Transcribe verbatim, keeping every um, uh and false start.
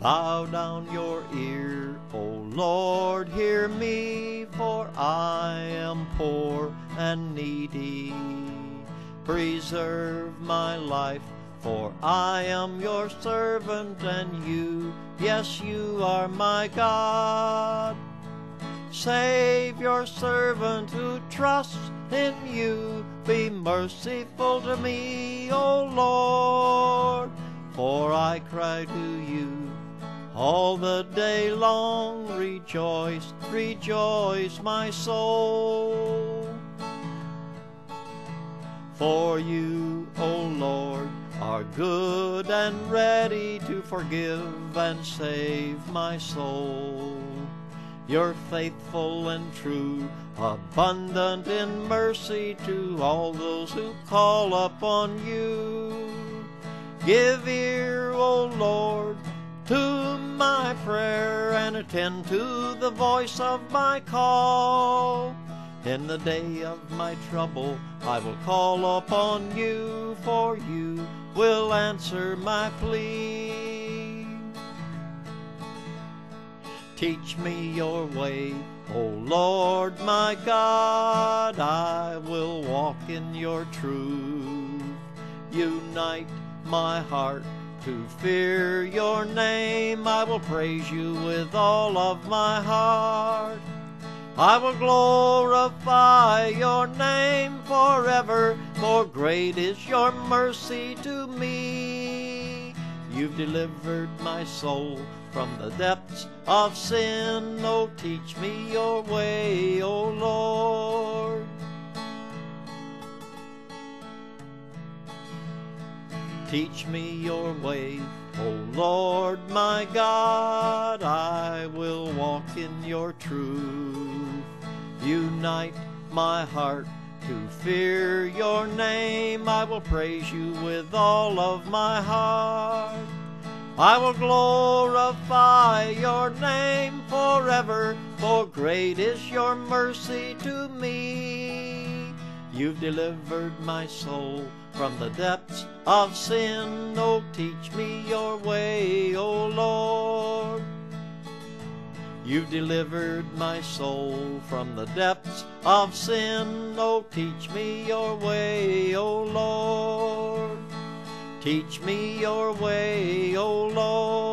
Bow down your ear, O Lord, hear me, for I am poor and needy. Preserve my life, for I am your servant, and you, yes, you are my God. Save your servant who trusts in you. Be merciful to me, O Lord, for I cry to you all the day long. Rejoice, rejoice, my soul. For you, O Lord, are good and ready to forgive and save my soul. You're faithful and true, abundant in mercy to all those who call upon you. Give ear, O Lord, to my prayer, and attend to the voice of my call. In the day of my trouble I will call upon you, for you will answer my plea. Teach me your way, O Lord my God, I will walk in your truth. Unite my heart to fear your name, I will praise you with all of my heart. I will glorify your name forever, for great is your mercy to me. You've delivered my soul from the depths of sin. Oh, teach me your way, O Lord. Teach me your way, O Lord my God, I will walk in your truth. Unite my heart to fear your name, I will praise you with all of my heart. I will glorify your name forever, for great is your mercy to me. You've delivered my soul from the depths of sin. Oh, teach me your way, O Lord. You've delivered my soul from the depths of sin. Oh, teach me your way, O Lord. Teach me your way, O Lord.